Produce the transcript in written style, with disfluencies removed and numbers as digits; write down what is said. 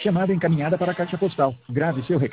Chamada encaminhada para a caixa postal. Grave seu recado.